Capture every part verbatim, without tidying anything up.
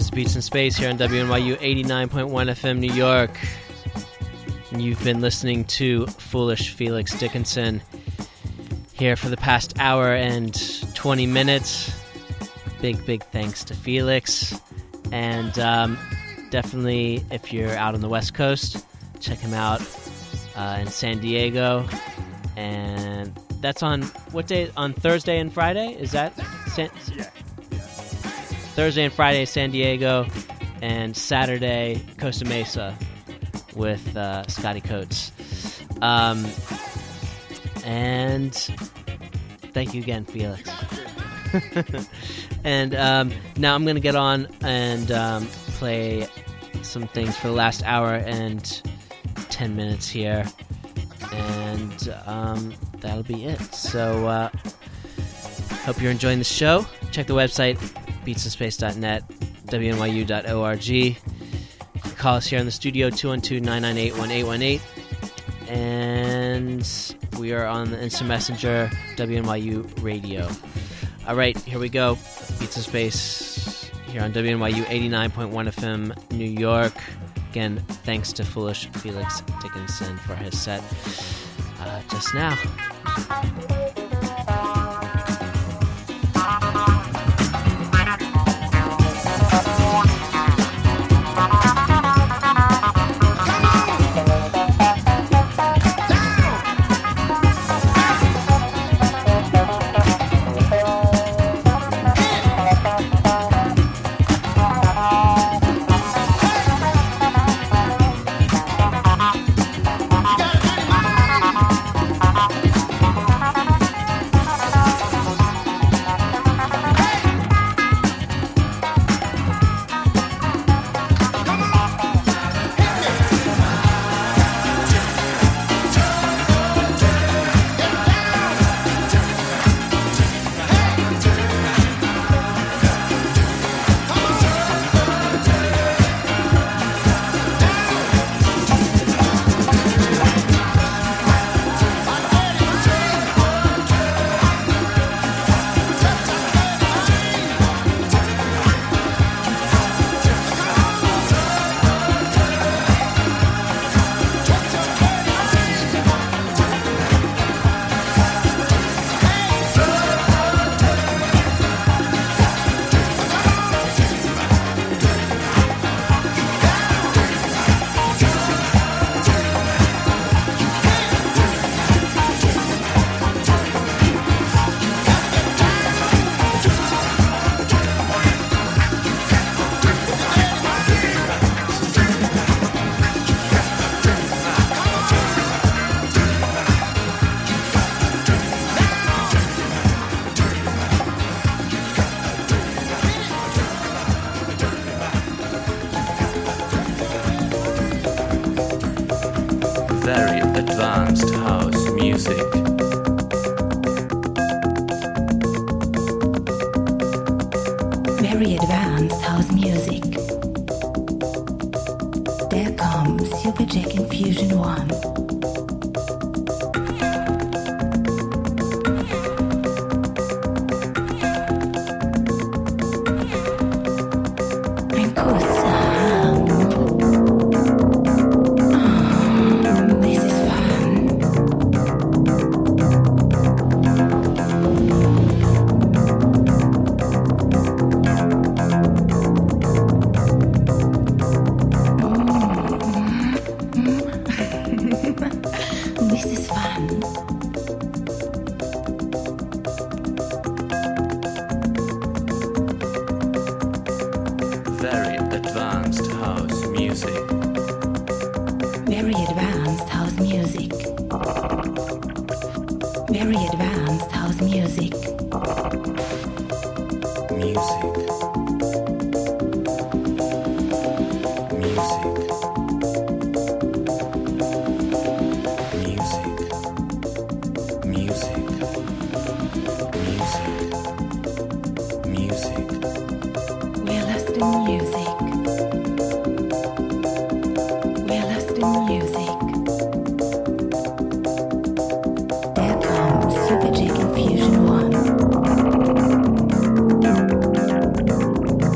is Beats in Space here on W N Y U eighty-nine point one F M New York. And you've been listening to Foolish Felix Dickinson here for the past hour and twenty minutes. Big, big thanks to Felix. And um, definitely, if you're out on the West Coast, check him out uh, in San Diego. And that's on, what day? On Thursday and Friday? Is that? San- Yeah. Thursday and Friday, San Diego, and Saturday, Costa Mesa with uh, Scotty Coates. Um, and thank you again, Felix. And um, now I'm going to get on and um, play some things for the last hour and ten minutes here. And um, that'll be it. So uh, hope you're enjoying the show. Check the website, beats in space dot net, W N Y U dot org. You can call us here in the studio, two one two, nine nine eight, one eight one eight. And we are on the Instant Messenger, W N Y U Radio. All right, here we go. Beats in Space here on W N Y U eighty-nine point one F M New York. Again, thanks to Foolish Felix Dickinson for his set uh, just now. Advanced house music. Very advanced house music. There comes Superjack Infusion One. Superjack Infusion One.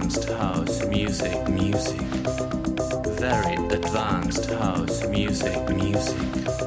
advanced house music, music. Very advanced house music, music.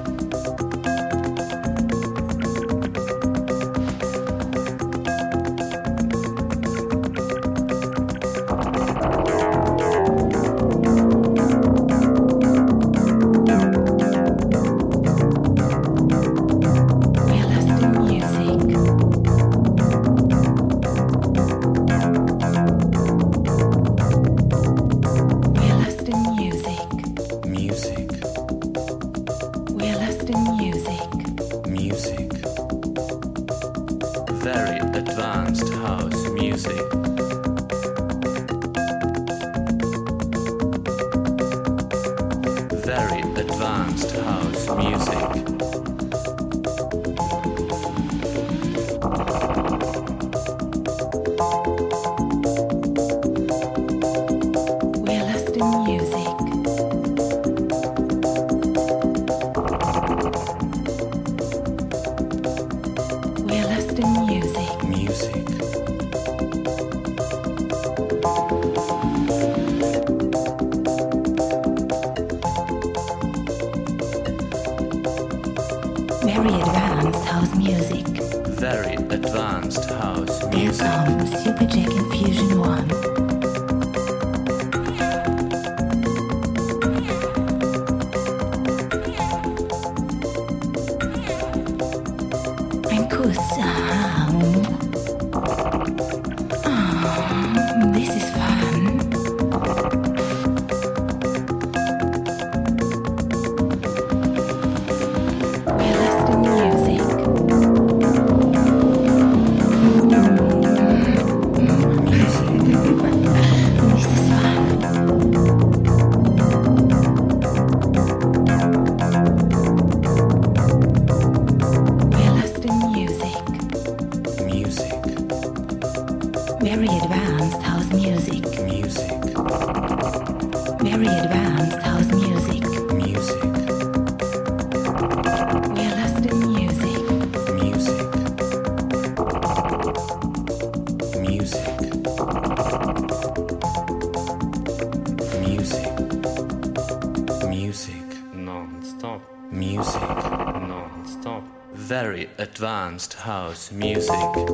Advanced house music.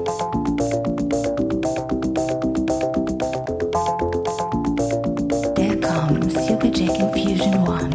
There comes Superjack Infusion One.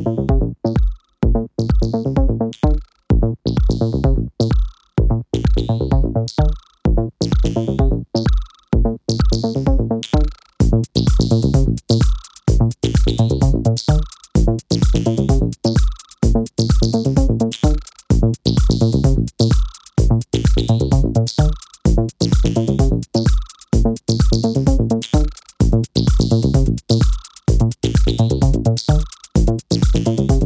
Thank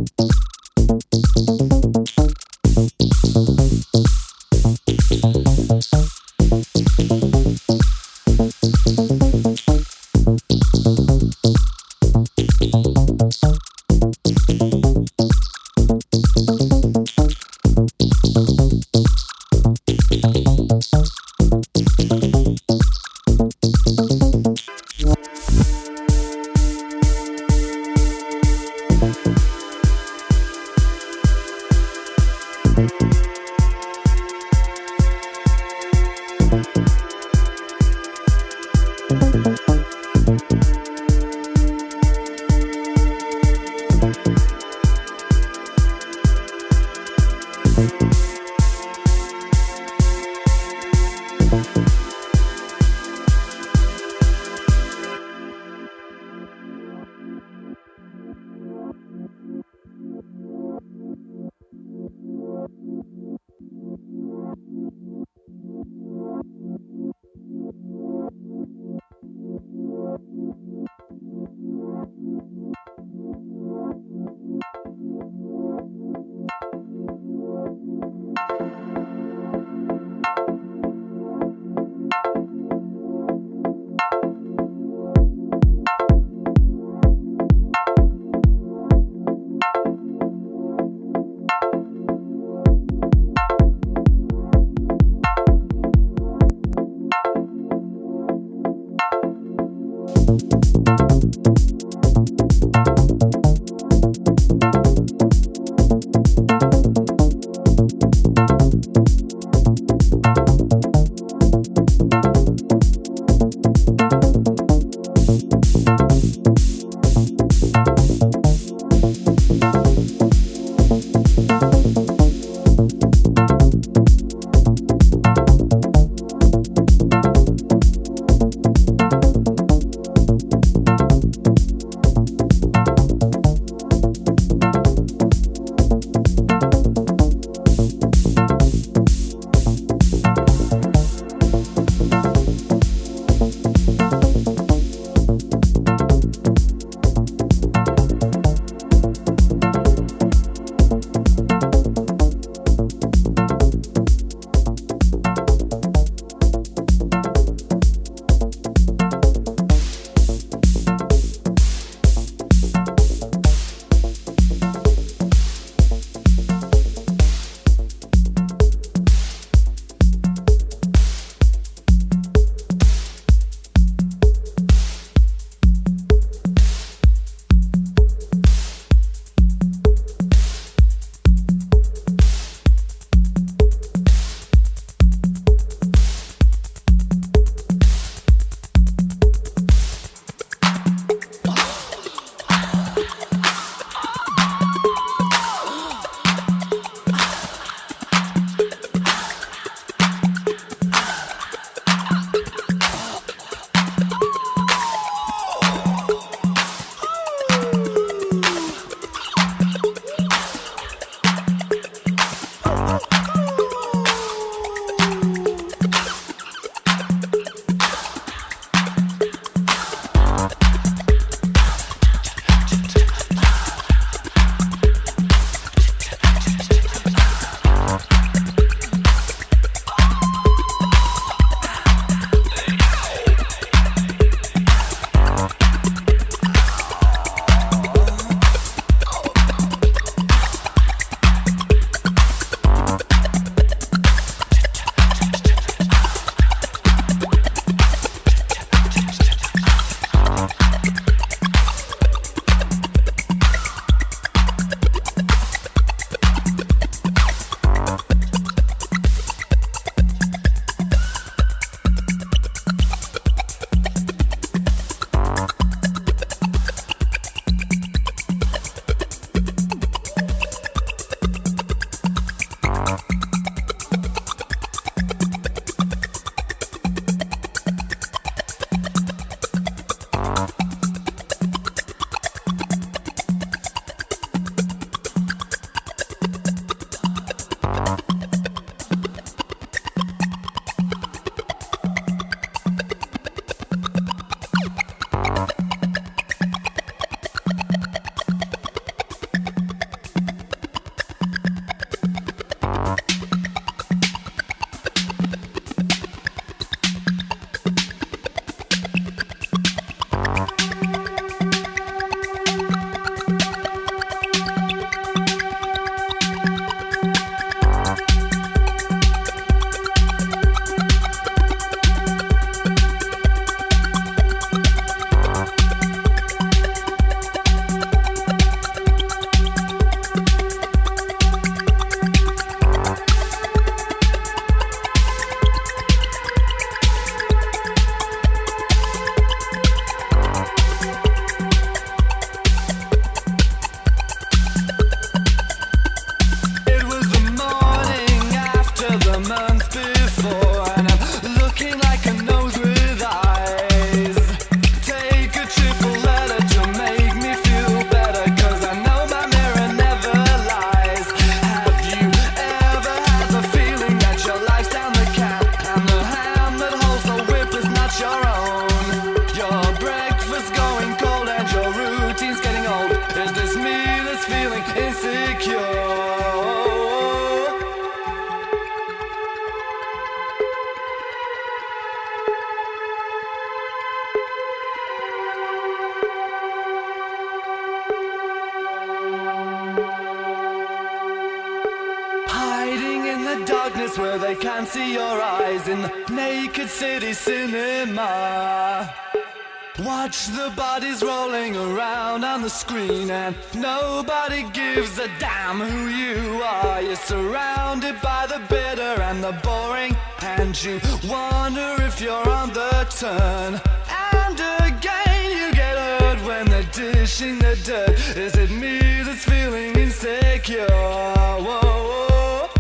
darkness where they can't see your eyes in the naked city cinema. Watch the bodies rolling around on the screen and nobody gives a damn who you are. You're surrounded by the bitter and the boring, and you wonder if you're on the turn. And again you get hurt when they're dishing the dirt. Is it me that's feeling insecure? Whoa, whoa.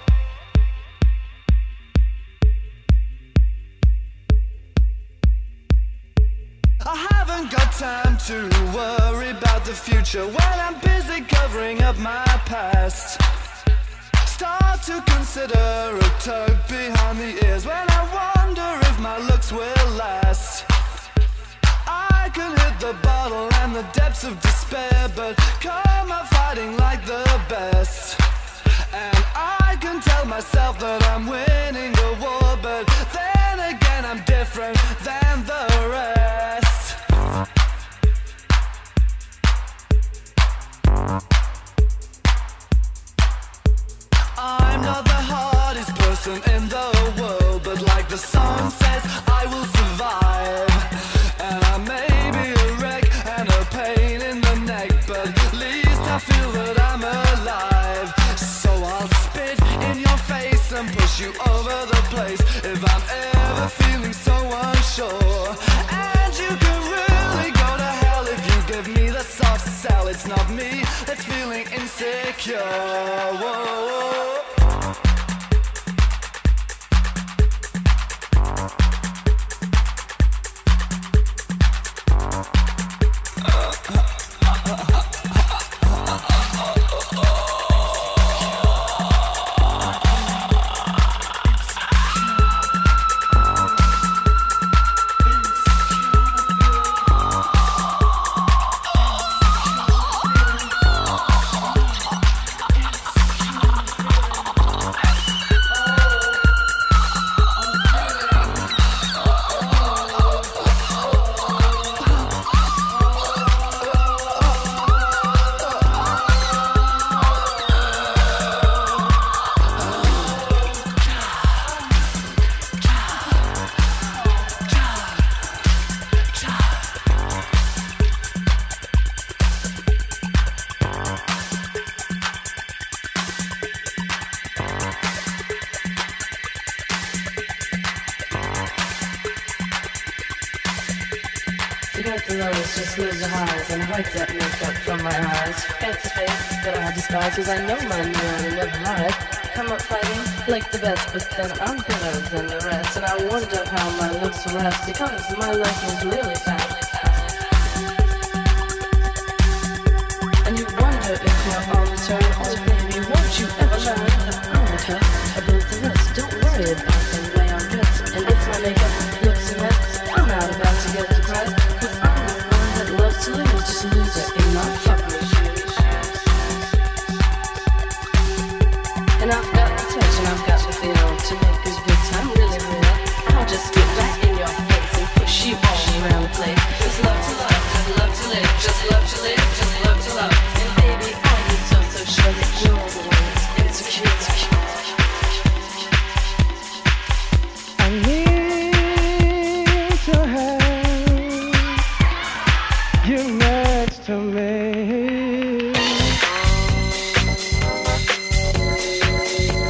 I haven't got time to worry about the future when I'm busy covering up my past. Start to consider a tug behind the ears when I wonder if my looks will last. I can hit the bottle and the depths of despair, but come out fighting like the best. And I can tell myself that I'm winning the war, but then again I'm different than the rest. I'm not the hardest person in the world, but like the song says, I will survive. And I may be a wreck and a pain in the neck, but at least I feel that I'm alive. So I'll spit in your face and push you over the place if I'm ever feeling so unsure. And you can really go to hell if you give me the soft sell. It's not me that's feeling insecure. Whoa. Just lose the highs and wipe that makeup from my eyes. Fancy face that I despise, cause I know my new and never lied. Come up fighting like the best, but then I'm better than the rest. And I wonder how my looks will last, because my life is really fast. And you wonder if you're on the turn. Oh baby, won't you ever learn that I'm the tough above the rest? Don't worry about the way I'm dressed. And if my makeup looks a mess, I'm not about to get depressed, cause I'm love to lose, just lose it in my fucking shoes. And I've got the touch and I've got the feel to make this good time really real. I'll just get right in your face and push you all around the place. Just love to love, just love to live, just love to live, just love to love. And baby, I need so so sure that you're the one that's insecure. I need to have you next to me.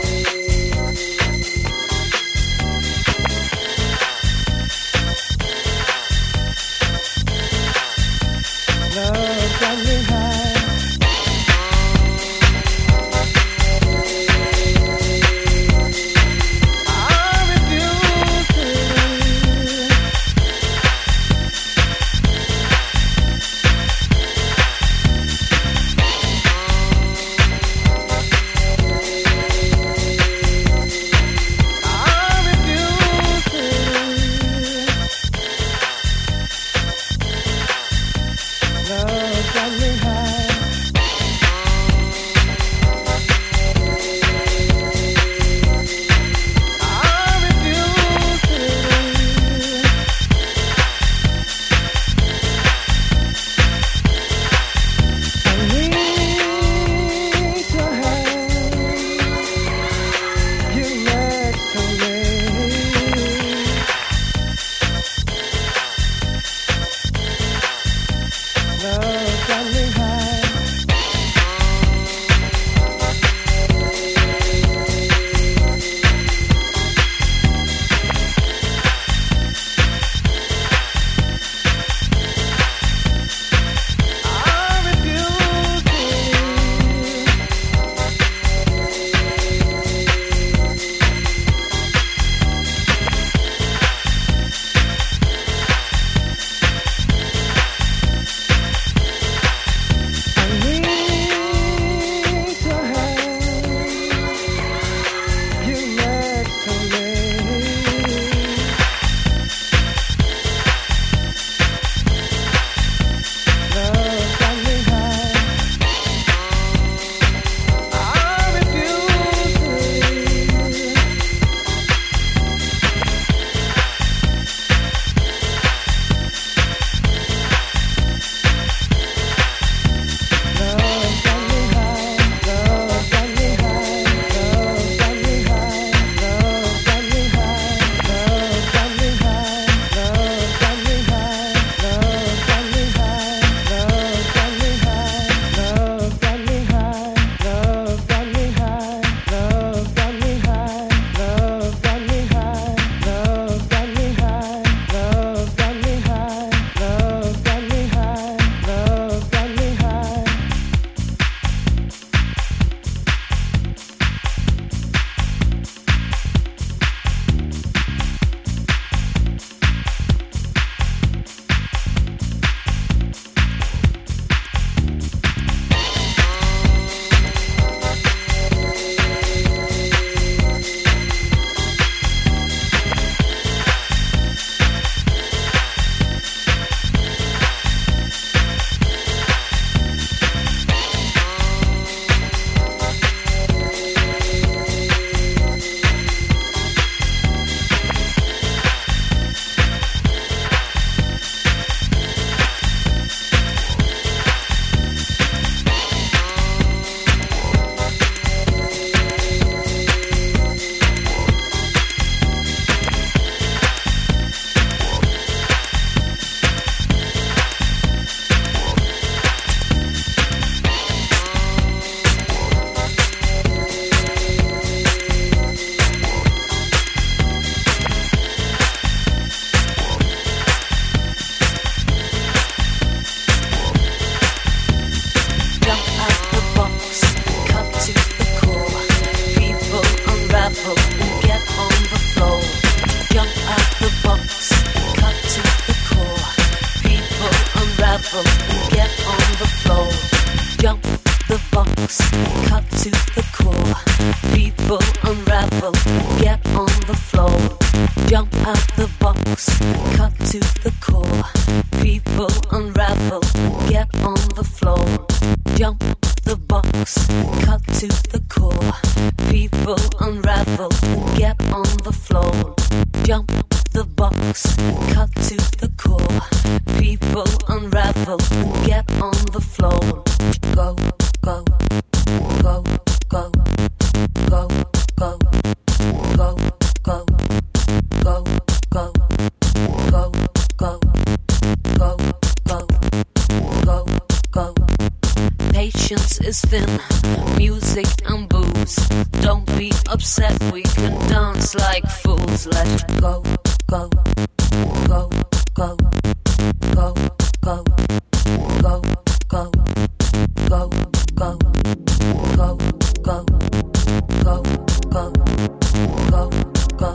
cut to the core. People unravel, get on the floor. Jump the box, cut to the core. People unravel, get on the floor. Go, go, go, go, go, go, go, go, go, go, go, go, go, go, go, go. Patience is thin, music and booze. Don't be upset, we can dance like fools. Let go, go, go, go, go, go, go, go, go, go, go, go, go, go, go, go.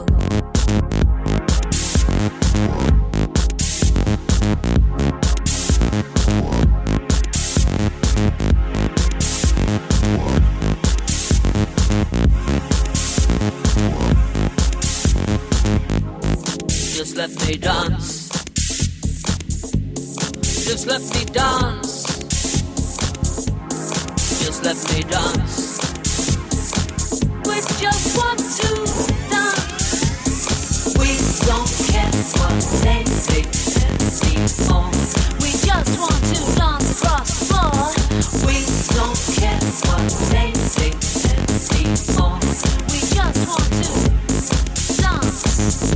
Just let me dance. Just let me dance. Just let me dance. We just want to dance. We don't care what they say anymore. We just want to dance across the floor. We don't care what they say anymore. We just want to dance.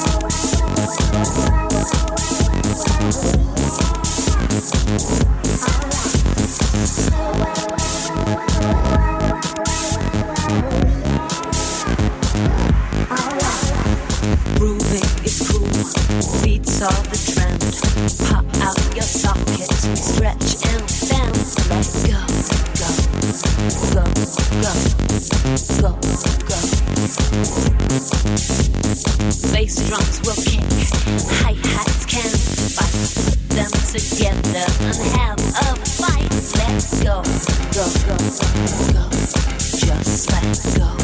Grooving is cool, beats are the trend. Pop out your sockets, stretch and bend. Let go, go, go, go, go, go. Bass drums will kick, hi-hats can fight. Put them together and have a fight. Let go, go, go, go, just let go.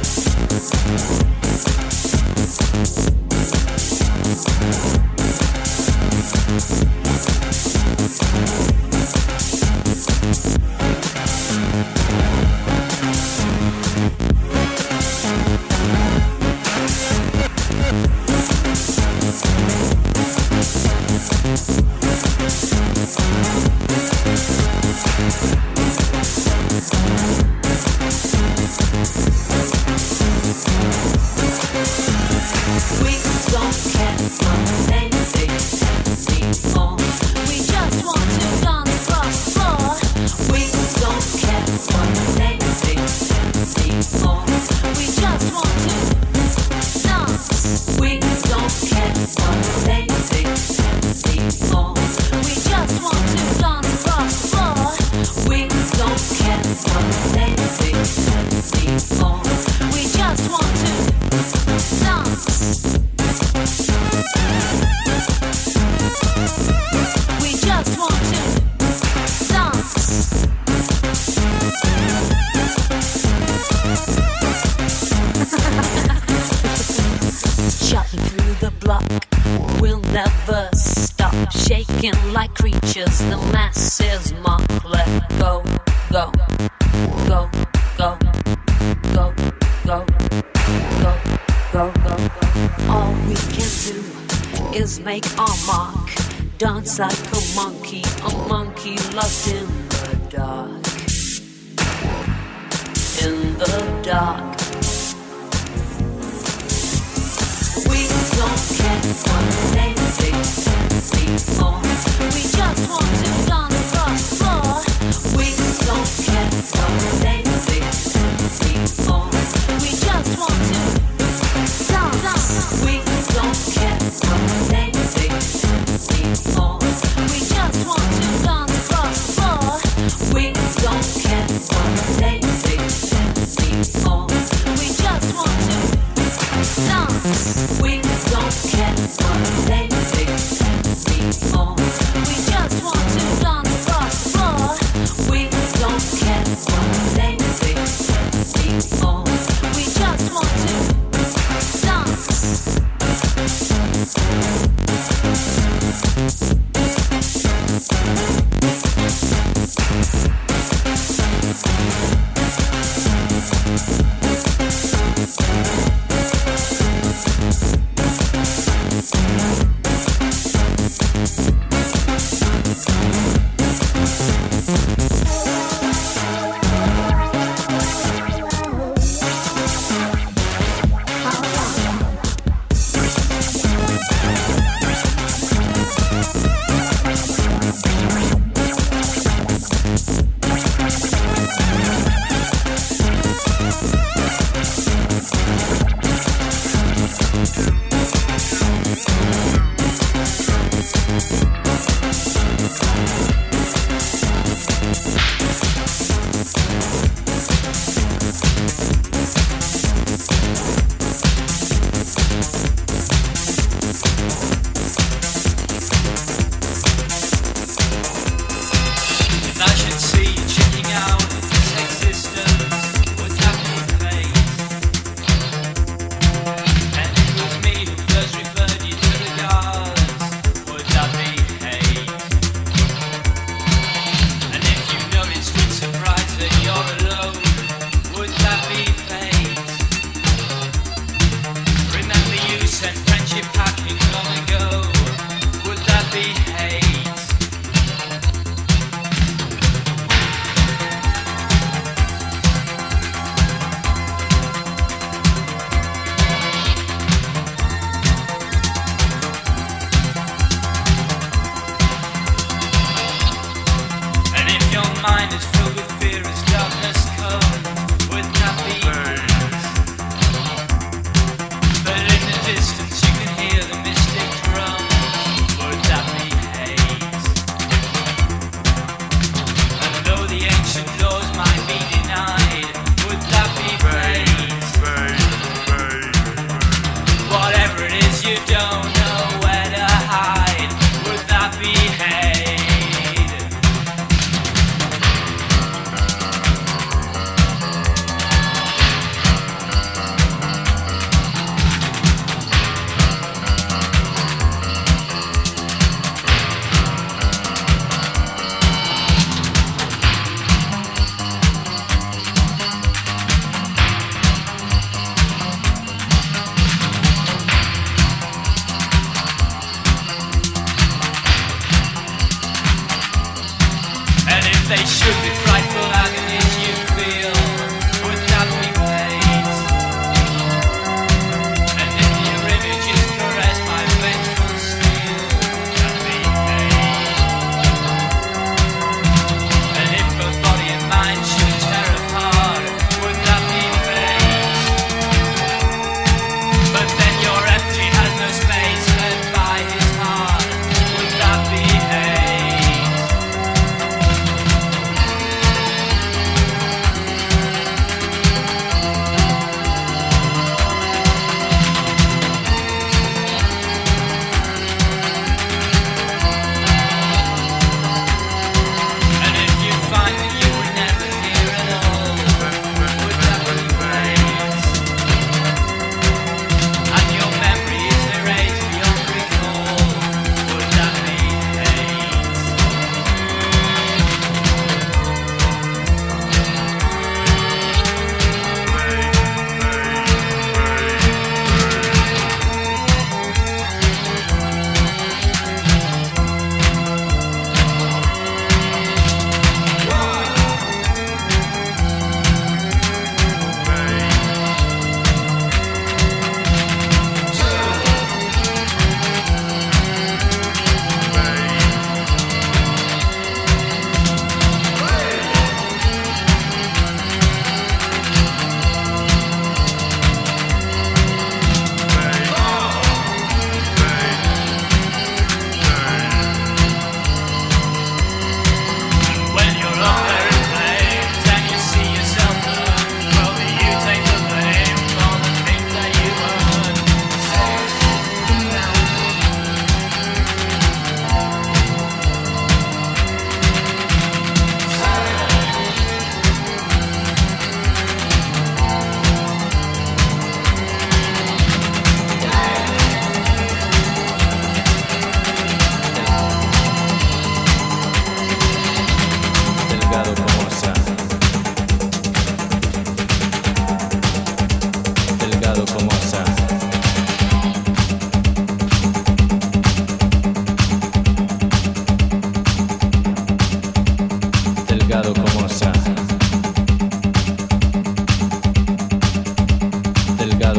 Like creatures, the masses mock. Let go, go, go, go, go, go, go, go, go. All we can do is make our mark. Dance like a monkey, a monkey lost in the dark. In the dark. We don't care what they say anymore. We just want to dance across the floor. We don't care what they say anymore. We just want to dance. We don't care what they say anymore. We just want to dance across the floor. We don't care what they say anymore. We just want to dance. We don't care what they say anymore.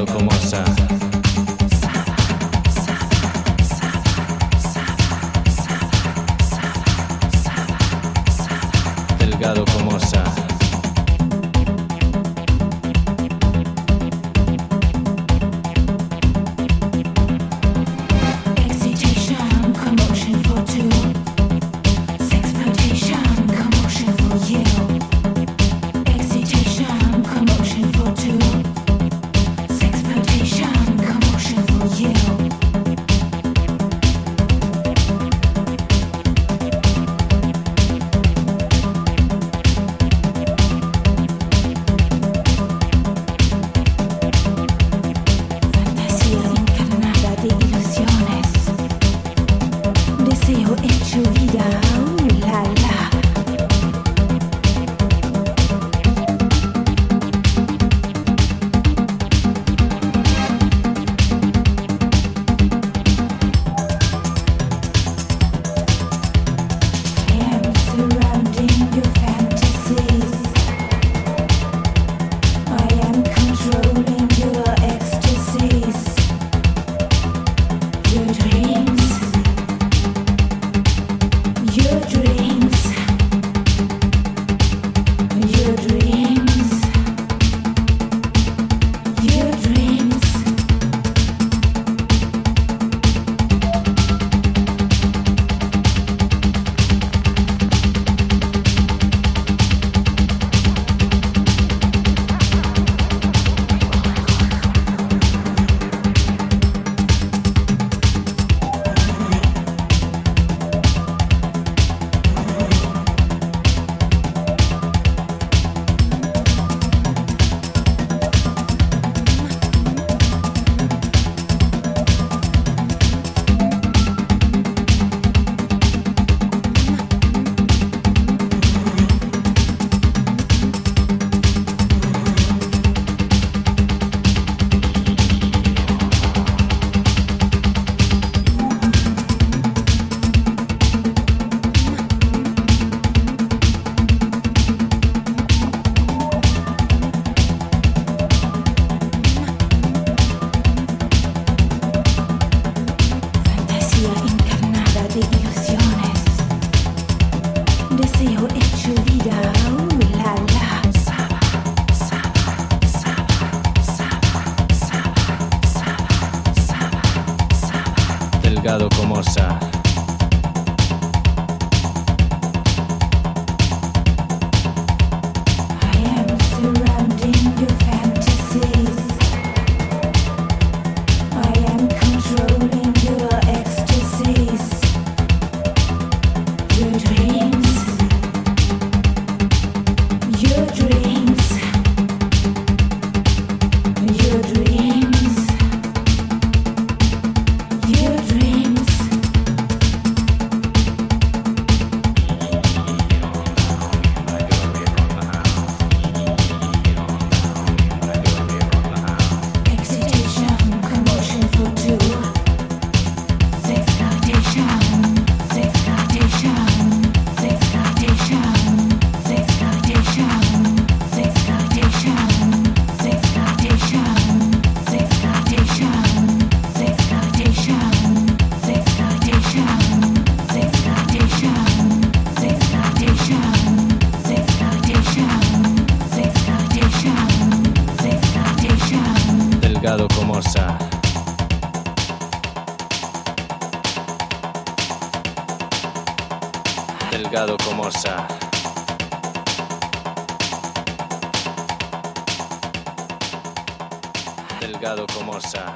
delgado como sa. Delgado como sa. Delgado como sa. Delgado como sa. Delgado como sa. Delgado como sa.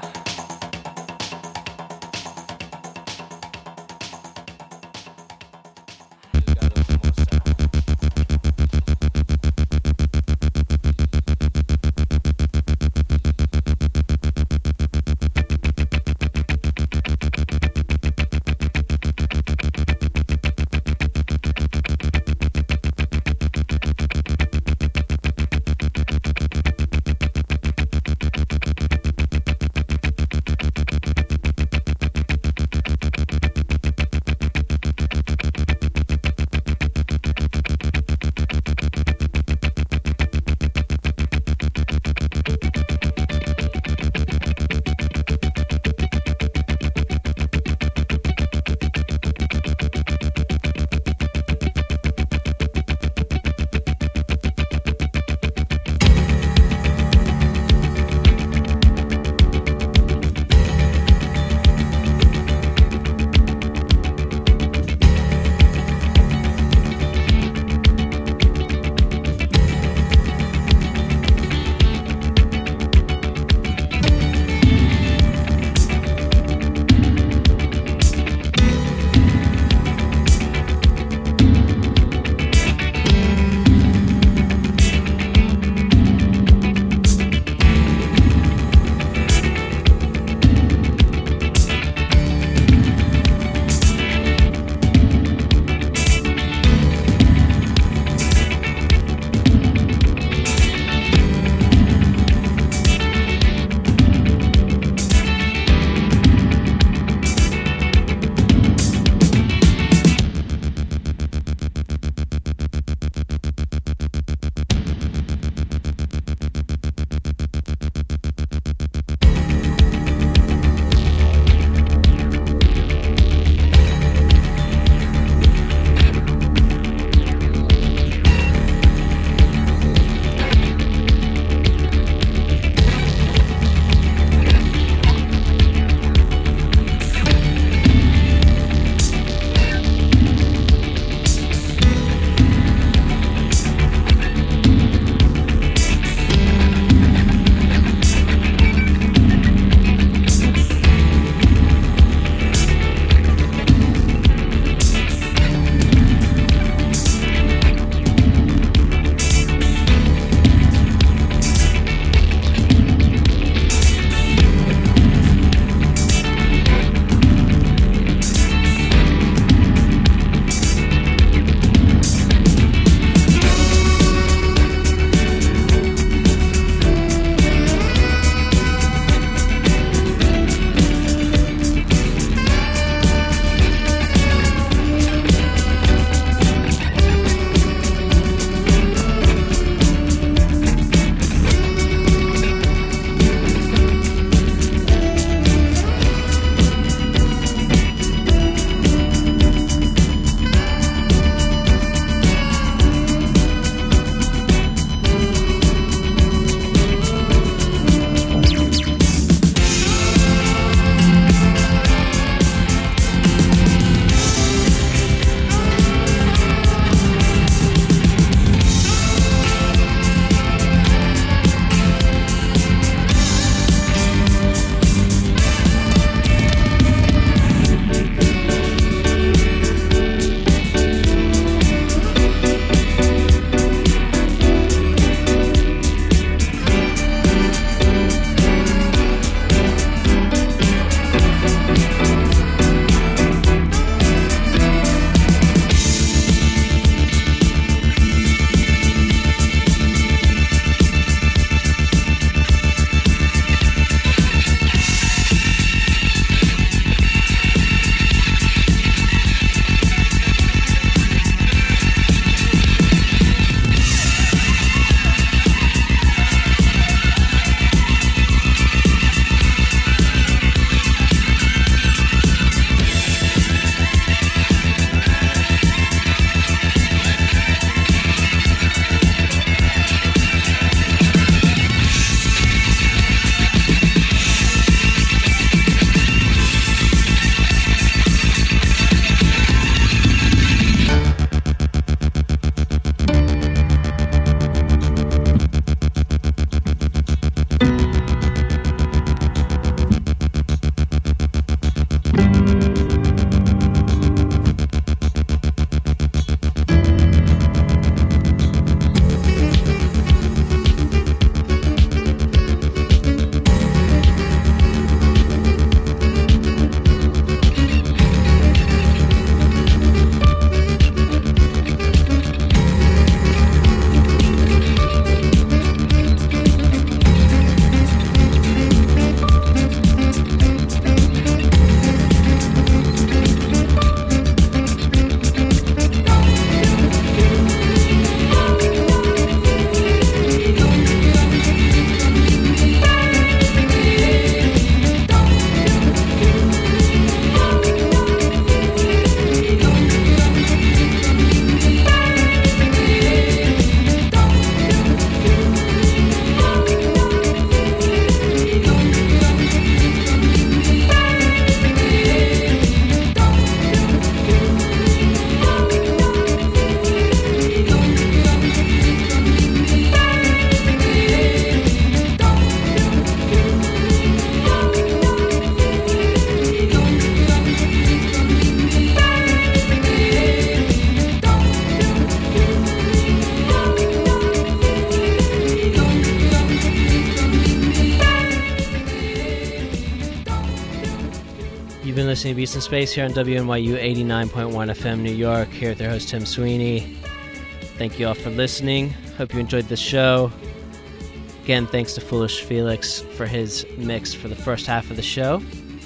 been listening to Beats in Space here on W N Y U eighty-nine point one F M New York, here with their host Tim Sweeney. Thank you all for listening. Hope you enjoyed the show. Again, thanks to Foolish Felix for his mix for the first half of the show.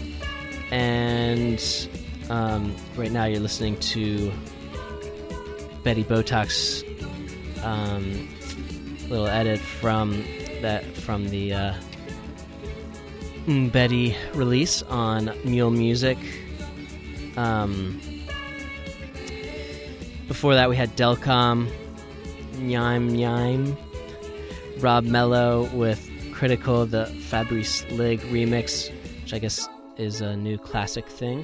And um, right now you're listening to Betty Botox um, little edit from that from the uh, Betty release on Mule Music. Um, before that, we had Delcom, Nyaim Nyaim, Rob Mello with Critical, the Fabrice Lig remix, which I guess is a new classic thing.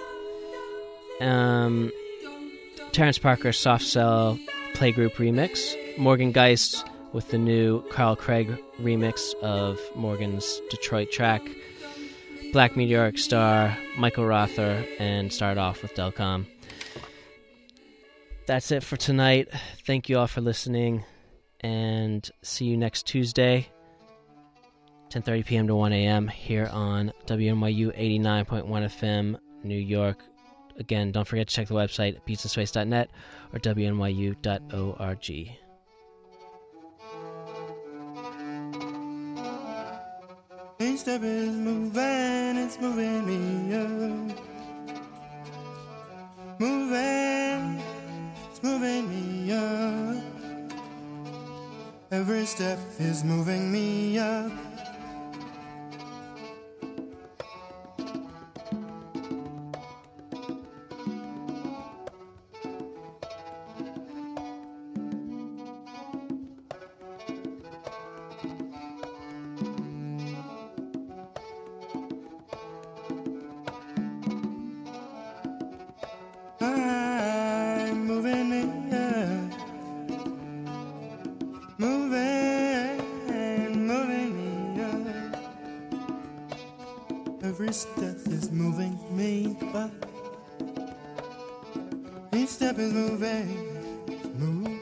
Um, Terrence Parker, Soft Cell Playgroup remix. Morgan Geist with the new Carl Craig remix of Morgan's Detroit track. Black Meteoric Star, Michael Rother, and start off with Delcom. That's it for tonight. Thank you all for listening, and see you next Tuesday, ten thirty p.m. to one a.m. here on W N Y U eighty-nine point one F M, New York. Again, don't forget to check the website at beats in space dot net or w n y u dot org. Each step is moving, it's moving me up. Moving, it's moving me up. Every step is moving me up. I'm moving me up. Moving, moving me up. Every step is moving me up. Each step is moving, moving.